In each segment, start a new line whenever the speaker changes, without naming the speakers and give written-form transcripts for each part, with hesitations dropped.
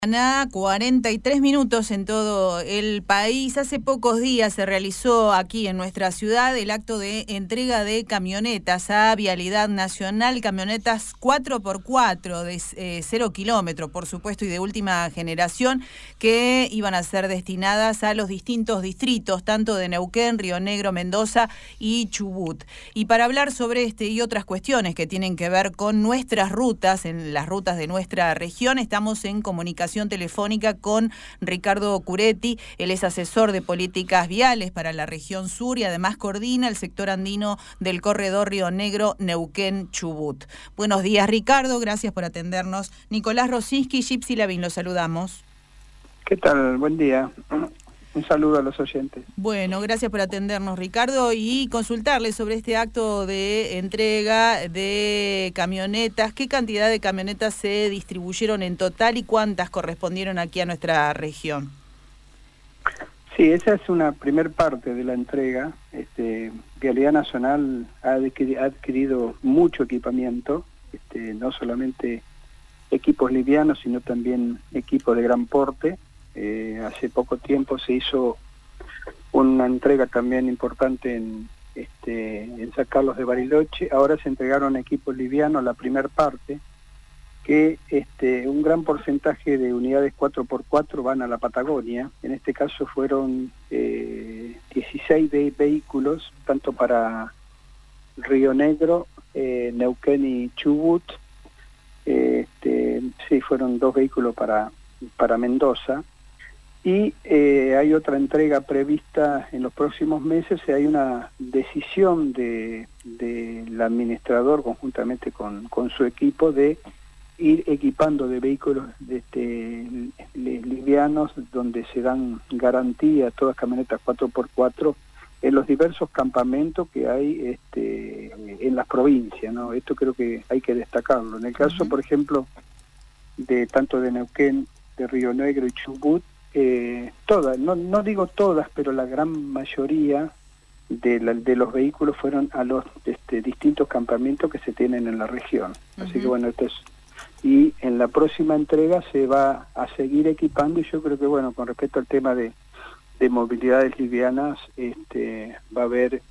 Ana, 43 minutos en todo el país. Hace pocos días se realizó aquí en nuestra ciudad el acto de entrega de camionetas a Vialidad Nacional, camionetas 4x4 de 0 kilómetros, por supuesto, y de última generación, que iban a ser destinadas a los distintos distritos, tanto de Neuquén, Río Negro, Mendoza y Chubut. Y para hablar sobre este y otras cuestiones que tienen que ver con nuestras rutas, en las rutas de nuestra región, estamos en comunicación telefónica con Ricardo Curetti. Él es asesor de políticas viales para la región sur y además coordina el sector andino del corredor Río Negro, Neuquén, Chubut. Buenos días, Ricardo, gracias por atendernos. Nicolás Rosinski, Gypsy Lavín, los saludamos.
¿Qué tal? Buen día. Un saludo a los oyentes.
Bueno, gracias por atendernos, Ricardo, y consultarle sobre este acto de entrega de camionetas. ¿Qué cantidad de camionetas se distribuyeron en total y cuántas correspondieron aquí a nuestra región?
Sí, esa es una primer parte de la entrega. Vialidad Nacional ha adquirido mucho equipamiento, no solamente equipos livianos, sino también equipos de gran porte. Hace poco tiempo se hizo una entrega también importante en San Carlos de Bariloche. Ahora se entregaron equipos livianos, la primer parte, que un gran porcentaje de unidades 4x4 van a la Patagonia. En este caso fueron 16 vehículos, tanto para Río Negro, Neuquén y Chubut. Sí, fueron 2 vehículos para Mendoza. Y hay otra entrega prevista en los próximos meses. Hay una decisión del administrador conjuntamente con su equipo de ir equipando de vehículos livianos, donde se dan garantía a todas camionetas 4x4 en los diversos campamentos que hay en las provincias, ¿no? Esto creo que hay que destacarlo. En el caso, por ejemplo, de tanto de Neuquén, de Río Negro y Chubut, todas, no digo todas, pero la gran mayoría de los vehículos fueron a los distintos campamentos que se tienen en la región. Así que bueno, y en la próxima entrega se va a seguir equipando, y yo creo que bueno, con respecto al tema de movilidades livianas, va a haber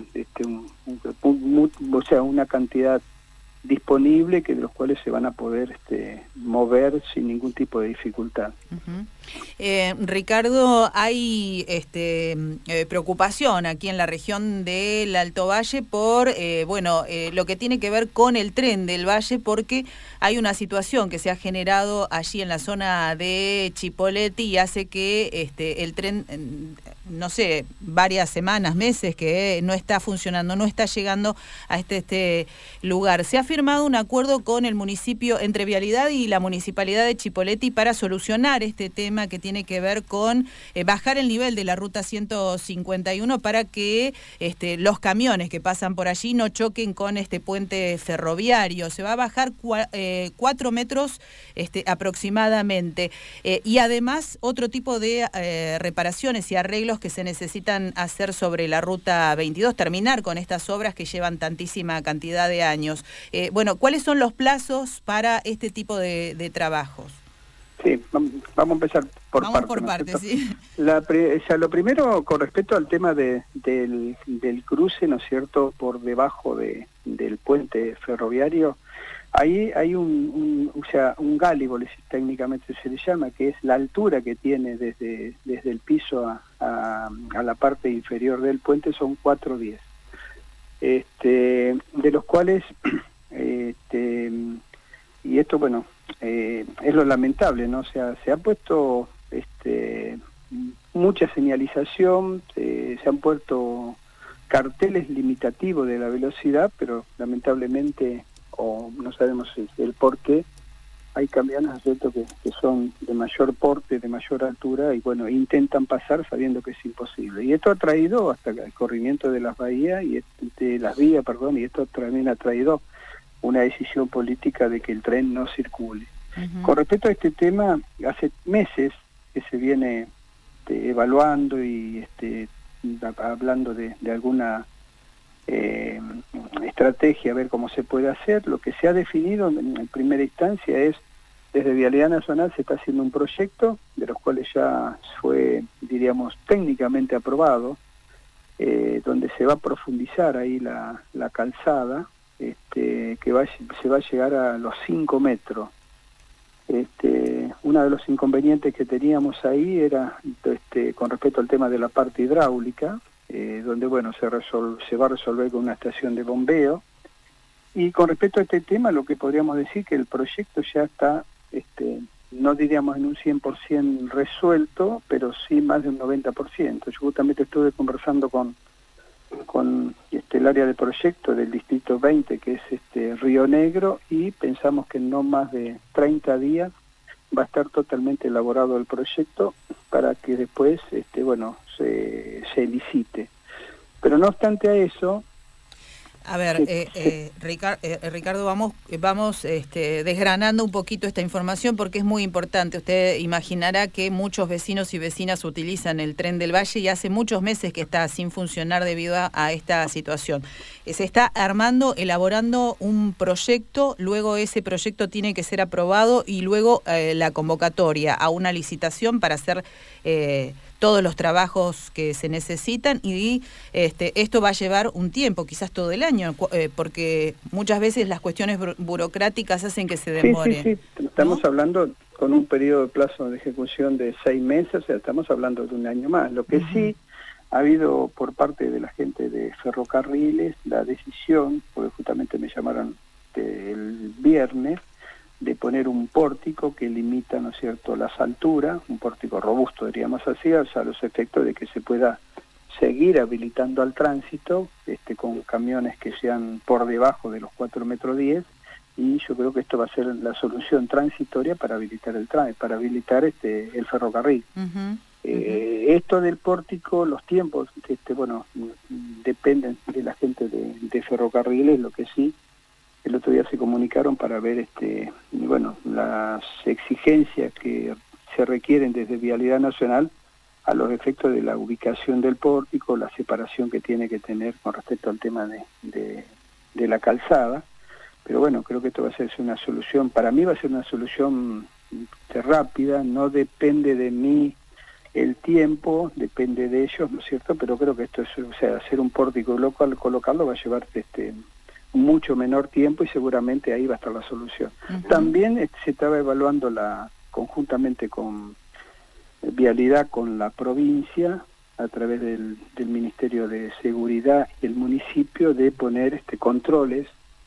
una cantidad disponible, que de los cuales se van a poder mover sin ningún tipo de dificultad.
Ricardo, hay preocupación aquí en la región del Alto Valle por lo que tiene que ver con el tren del Valle, porque hay una situación que se ha generado allí en la zona de Chipoleti y hace que el tren, no sé, varias semanas, meses que no está funcionando, no está llegando a este lugar. Se ha firmado un acuerdo con el municipio, entre Vialidad y la Municipalidad de Chipoleti, para solucionar este tema que tiene que ver con bajar el nivel de la ruta 151 para que los camiones que pasan por allí no choquen con este puente ferroviario. Se va a bajar 4 metros aproximadamente. Y además otro tipo de reparaciones y arreglos que se necesitan hacer sobre la ruta 22, terminar con estas obras que llevan tantísima cantidad de años. ¿Cuáles son los plazos para este tipo de trabajos?
Sí, vamos a empezar por partes,
sí.
Lo primero, con respecto al tema del cruce, ¿no es cierto?, por debajo del puente ferroviario, ahí hay un gálibo, técnicamente se le llama, que es la altura que tiene desde el piso a la parte inferior del puente, son 4,10. De los cuales, y esto, bueno, es lo lamentable, ¿no? O sea, se ha puesto mucha señalización, se han puesto carteles limitativos de la velocidad, pero lamentablemente, o no sabemos el por qué, hay camiones, ¿cierto?, que son de mayor porte, de mayor altura, y bueno, intentan pasar sabiendo que es imposible. Y esto ha traído hasta el corrimiento de las vías, y esto también ha traído una decisión política de que el tren no circule. Con respecto a este tema, hace meses que se viene evaluando y hablando de alguna estrategia, a ver cómo se puede hacer. Lo que se ha definido en primera instancia es desde Vialidad Nacional se está haciendo un proyecto, de los cuales ya fue, diríamos, técnicamente aprobado, donde se va a profundizar ahí la calzada, que se va a llegar a los 5 metros. Uno de los inconvenientes que teníamos ahí era con respecto al tema de la parte hidráulica, donde bueno se va a resolver con una estación de bombeo. Y con respecto a este tema, lo que podríamos decir que el proyecto ya está, no diríamos en un 100% resuelto, pero sí más de un 90%. Yo justamente estuve conversando con el área de proyecto del Distrito 20, que es Río Negro, y pensamos que en no más de 30 días va a estar totalmente elaborado el proyecto para que después se licite. Pero no obstante a eso...
A ver, Ricardo, vamos desgranando un poquito esta información porque es muy importante. Usted imaginará que muchos vecinos y vecinas utilizan el Tren del Valle y hace muchos meses que está sin funcionar debido a esta situación. Se está elaborando un proyecto, luego ese proyecto tiene que ser aprobado y luego la convocatoria a una licitación para hacer... todos los trabajos que se necesitan y esto va a llevar un tiempo, quizás todo el año, porque muchas veces las cuestiones burocráticas hacen que se demore.
Sí. Estamos hablando con un periodo de plazo de ejecución de 6 meses, o sea, estamos hablando de un año más. Lo que sí ha habido por parte de la gente de Ferrocarriles la decisión, porque justamente me llamaron el viernes, de poner un pórtico que limita, ¿no es cierto?, las alturas, un pórtico robusto, diríamos así, o sea, los efectos de que se pueda seguir habilitando al tránsito, con camiones que sean por debajo de los 4,10 metros, y yo creo que esto va a ser la solución transitoria para habilitar el el ferrocarril. Esto del pórtico, los tiempos, dependen de la gente de Ferrocarriles, lo que sí. El otro día se comunicaron para ver las exigencias que se requieren desde Vialidad Nacional a los efectos de la ubicación del pórtico, la separación que tiene que tener con respecto al tema de la calzada. Pero bueno, creo que esto va a ser una solución, para mí va a ser una solución rápida, no depende de mí el tiempo, depende de ellos, ¿no es cierto? Pero creo que esto es, hacer un pórtico local, colocarlo va a llevar mucho menor tiempo y seguramente ahí va a estar la solución. También se estaba evaluando conjuntamente con Vialidad, con la provincia, a través del Ministerio de Seguridad y el municipio, de poner controles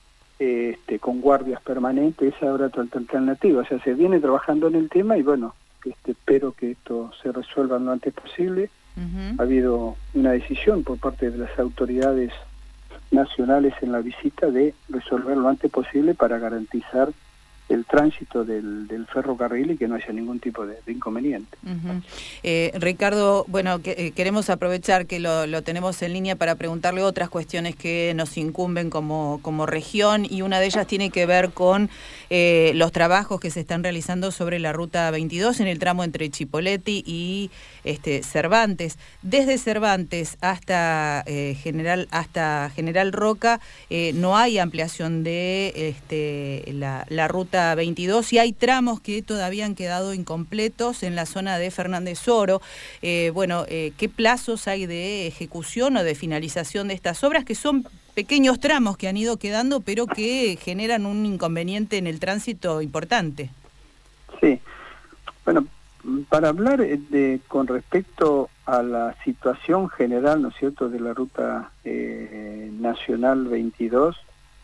con guardias permanentes. Esa era otra alternativa. O sea, se viene trabajando en el tema y bueno, espero que esto se resuelva lo antes posible. Ha habido una decisión por parte de las autoridades nacionales en la visita de resolver lo antes posible para garantizar el tránsito del ferrocarril y que no haya ningún tipo de inconveniente.
Ricardo, bueno, queremos aprovechar que lo tenemos en línea para preguntarle otras cuestiones que nos incumben como región, y una de ellas tiene que ver con los trabajos que se están realizando sobre la Ruta 22 en el tramo entre Chipoleti y Cervantes. Desde Cervantes hasta General Roca no hay ampliación de la Ruta 22 y hay tramos que todavía han quedado incompletos en la zona de Fernández Oro. ¿Qué plazos hay de ejecución o de finalización de estas obras, que son pequeños tramos que han ido quedando pero que generan un inconveniente en el tránsito importante?
Sí, bueno, para hablar con respecto a la situación general, ¿no es cierto?, de la Ruta Nacional 22,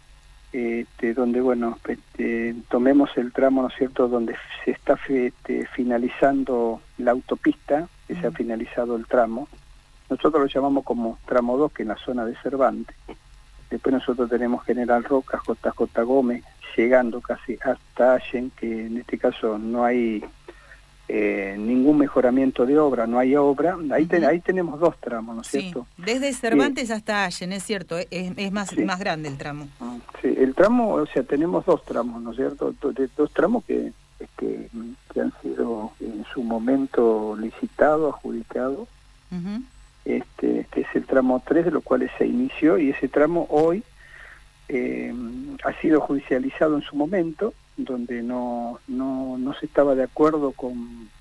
donde, tomemos el tramo, ¿no es cierto?, donde se está finalizando la autopista, que se ha finalizado el tramo. Nosotros lo llamamos como tramo 2, que es la zona de Cervantes. Después nosotros tenemos General Roca, JJ Gómez, llegando casi hasta Allen, que en este caso no hay ningún mejoramiento de obra, no hay obra. Ahí tenemos 2 tramos, ¿no es cierto?
Desde Cervantes hasta Allen, es cierto, es más grande el tramo.
Sí, el tramo, o sea, tenemos 2 tramos, ¿no es cierto? 2 tramos que han sido en su momento licitados, adjudicados. Este es el tramo 3, de los cuales se inició, y ese tramo hoy ha sido judicializado en su momento, donde no se estaba de acuerdo con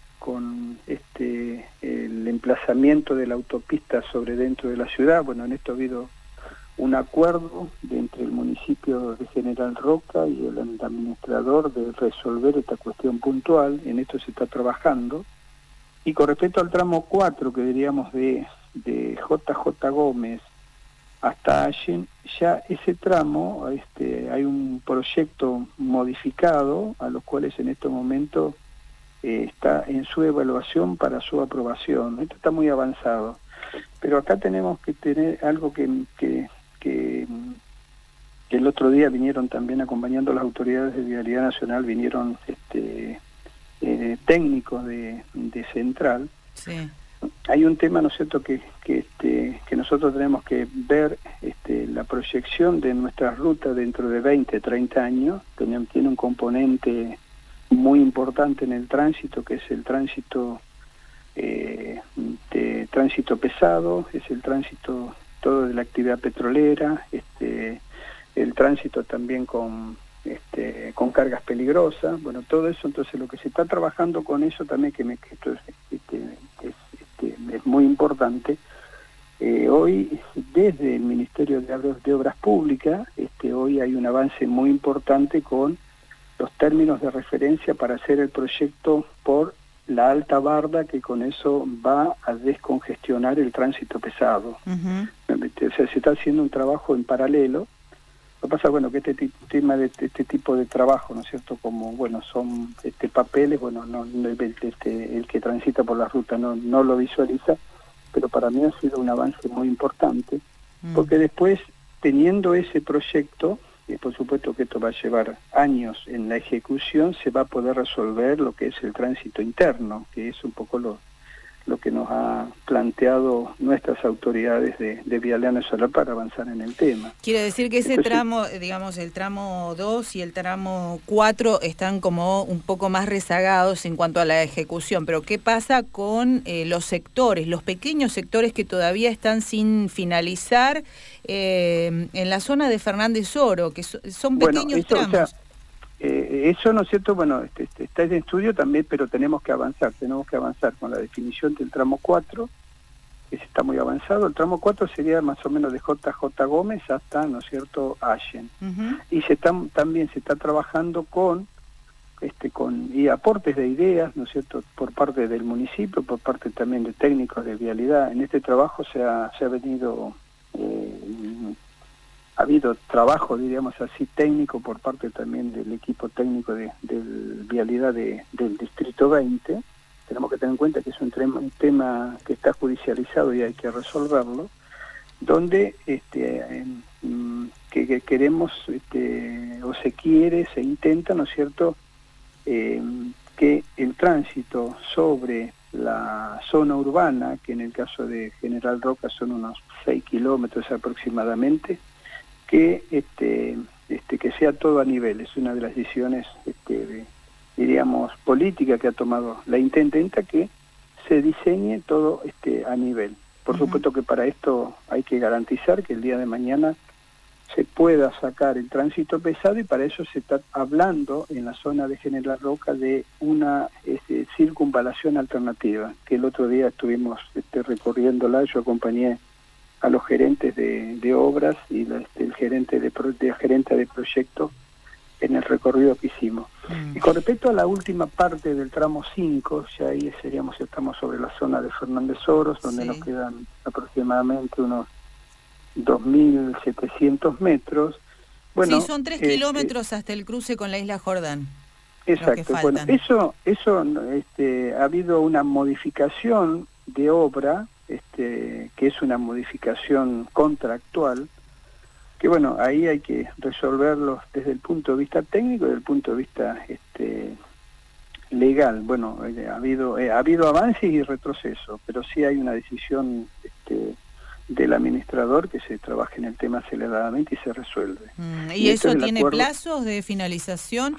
el emplazamiento de la autopista sobre dentro de la ciudad. Bueno, en esto ha habido un acuerdo entre el municipio de General Roca y el administrador de resolver esta cuestión puntual. En esto se está trabajando. Y con respecto al tramo 4, que diríamos de JJ Gómez hasta Allen, ya ese tramo, hay un proyecto modificado a los cuales en este momento está en su evaluación para su aprobación. Esto está muy avanzado. Pero acá tenemos que tener algo que el otro día vinieron también acompañando las autoridades de Vialidad Nacional, vinieron técnicos de Central.
Sí.
Hay un tema, ¿no es cierto?, que nosotros tenemos que ver la proyección de nuestra ruta dentro de 20, 30 años. Tiene un componente muy importante en el tránsito, que es el tránsito de tránsito pesado, es el tránsito todo de la actividad petrolera, el tránsito también con cargas peligrosas. Bueno, todo eso. Entonces lo que se está trabajando con eso también, que esto es muy importante. Hoy desde el Ministerio de Obras Públicas, hoy hay un avance muy importante con los términos de referencia para hacer el proyecto por la Alta Barda, que con eso va a descongestionar el tránsito pesado. O sea, se está haciendo un trabajo en paralelo. Lo que pasa, bueno, que tema de este tipo de trabajo, ¿no es cierto?, como, bueno, son papeles, bueno, el que transita por la ruta no lo visualiza, pero para mí ha sido un avance muy importante, porque después, teniendo ese proyecto, por supuesto que esto va a llevar años en la ejecución, se va a poder resolver lo que es el tránsito interno, que es un poco lo que nos ha planteado nuestras autoridades de Vialidad Nacional para avanzar en el tema.
Quiere decir que ese tramo, digamos, el tramo 2 y el tramo 4 están como un poco más rezagados en cuanto a la ejecución, pero ¿qué pasa con los sectores, los pequeños sectores que todavía están sin finalizar en la zona de Fernández Oro, que son pequeños tramos?
O sea, eso, ¿no es cierto? Bueno, está en estudio también, pero tenemos que avanzar con la definición del tramo 4, que está muy avanzado. El tramo 4 sería más o menos de JJ Gómez hasta, ¿no es cierto?, Allen. Y también se está trabajando con aportes de ideas, ¿no es cierto?, por parte del municipio, por parte también de técnicos de vialidad. En este trabajo se ha venido... ha habido trabajo, diríamos así, técnico por parte también del equipo técnico de vialidad del Distrito 20. Tenemos que tener en cuenta que es un tema que está judicializado y hay que resolverlo, donde que queremos, o se intenta, ¿no es cierto?, que el tránsito sobre la zona urbana, que en el caso de General Roca son unos 6 kilómetros aproximadamente, que sea todo a nivel. Es una de las decisiones, diríamos, políticas que ha tomado la intendenta, que se diseñe todo a nivel. Por supuesto que para esto hay que garantizar que el día de mañana se pueda sacar el tránsito pesado, y para eso se está hablando en la zona de General Roca de una circunvalación alternativa, que el otro día estuvimos recorriéndola. Yo acompañé a los gerentes de obras y el gerente de proyecto en el recorrido que hicimos. Y con respecto a la última parte del tramo 5, ya ahí estamos sobre la zona de Fernández Oros, donde nos quedan aproximadamente unos 2.700 metros. Bueno,
sí, son 3 kilómetros hasta el cruce con la isla Jordán.
Exacto. Bueno, eso ha habido una modificación de obra, que es una modificación contractual, que bueno, ahí hay que resolverlo desde el punto de vista técnico y desde el punto de vista legal. Bueno, ha habido avances y retrocesos, pero sí hay una decisión del administrador que se trabaje en el tema aceleradamente y se resuelve.
¿Y eso tiene plazos de finalización?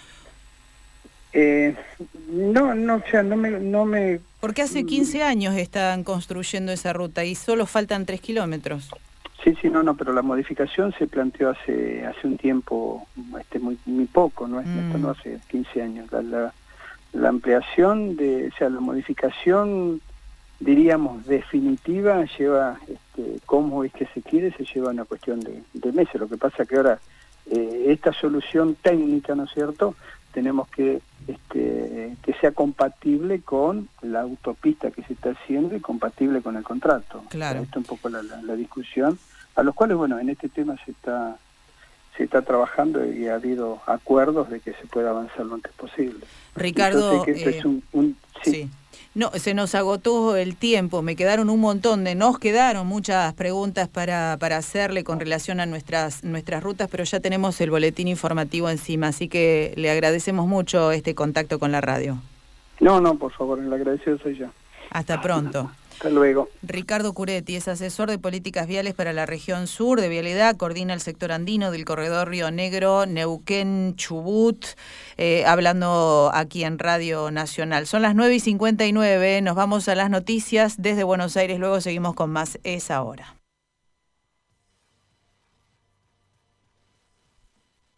No me...
Porque hace 15 años están construyendo esa ruta y solo faltan 3 kilómetros.
Sí, sí, no, pero la modificación se planteó hace un tiempo, muy poco, ¿no? Esto no hace 15 años. La ampliación o sea, la modificación, diríamos, definitiva, lleva, como es que se quiere, se lleva una cuestión de meses. Lo que pasa que ahora, esta solución técnica, ¿no es cierto?, tenemos que sea compatible con la autopista que se está haciendo y compatible con el contrato.
Claro.
Esta es un poco la discusión, a los cuales, bueno, en este tema se está trabajando y ha habido acuerdos de que se pueda avanzar lo antes posible.
Ricardo,
entonces, que esto es
sí. No, se nos agotó el tiempo, nos quedaron muchas preguntas para hacerle con relación a nuestras rutas, pero ya tenemos el boletín informativo encima, así que le agradecemos mucho este contacto con la radio.
No, por favor, el agradecido soy yo.
Hasta pronto.
Hasta luego.
Ricardo Curetti es asesor de políticas viales para la región sur de Vialidad, coordina el sector andino del corredor Río Negro, Neuquén, Chubut, hablando aquí en Radio Nacional. Son las 9:59, nos vamos a las noticias desde Buenos Aires, luego seguimos con más Esa Hora.